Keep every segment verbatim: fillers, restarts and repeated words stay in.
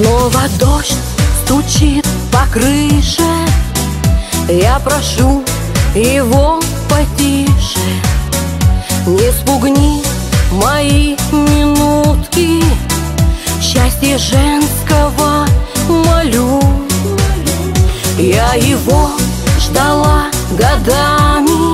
Снова дождь стучит по крыше, я прошу его потише. Не спугни мои минутки, счастье женского молю. Я его ждала годами,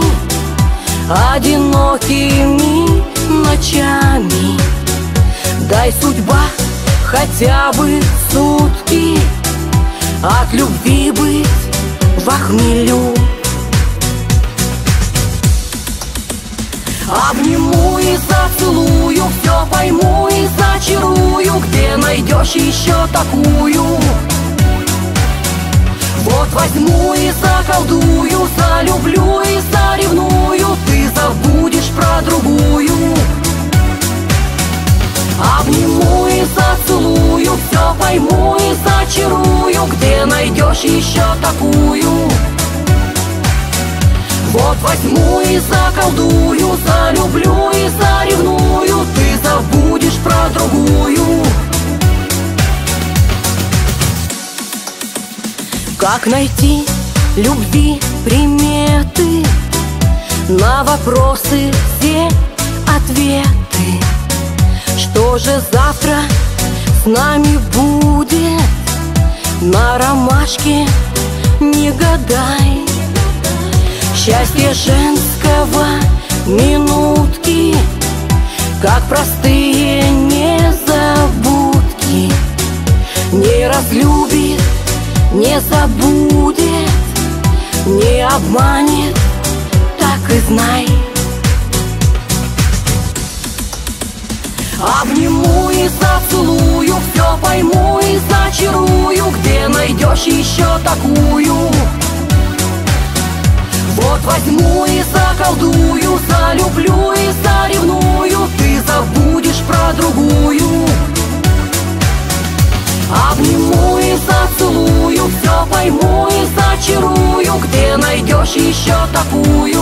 одинокими ночами. Дай, судьба, хотя бы сутки от любви быть во хмелю. Обниму и зацелую, все пойму и зачарую. Где найдешь еще такую? Вот возьму и заколдую, залюблю и заревную. Ты забудешь про другую. Обниму и зацелую, все пойму и зачарую. Где найдешь еще такую? Вот возьму и заколдую, залюблю и заревную. Ты забудешь про другую. Как найти любви приметы? На вопросы все ответы. Что же завтра с нами будет? На ромашке не гадай. Счастье женского минутки, как простые незабудки. Не разлюбит, не забудет, не обманет, так и знай. Обниму и зацелую, все пойму и зачарую. Где найдешь еще такую? Вот возьму и заколдую, залюблю и заревную. Ты забудешь про другую. Обниму и зацелую, все пойму и зачарую. Где найдешь еще такую?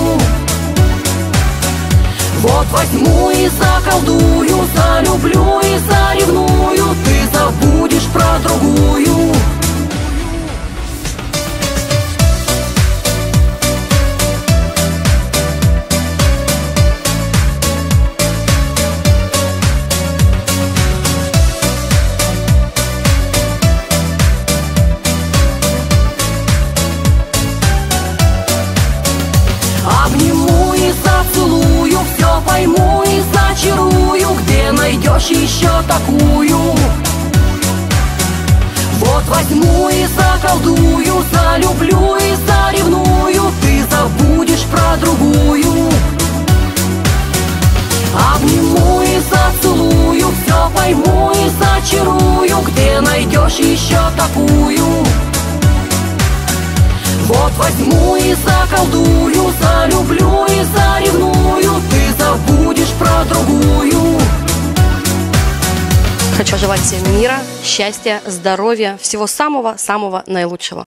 Вот возьму и заколдую, залюблю и заревную. Ты забудешь про другую. Обниму и зацелую, все пойму и зачарую. Где найдешь еще такую? Вот возьму и заколдую, залюблю и заревную. Ты забудешь про другую. Обниму и зацелую, все пойму и зачарую. Где найдешь еще такую? Вот возьму и заколдую, залюблю и заревную. Ты забудешь про другую. Хочу желать всем мира, счастья, здоровья, всего самого-самого наилучшего.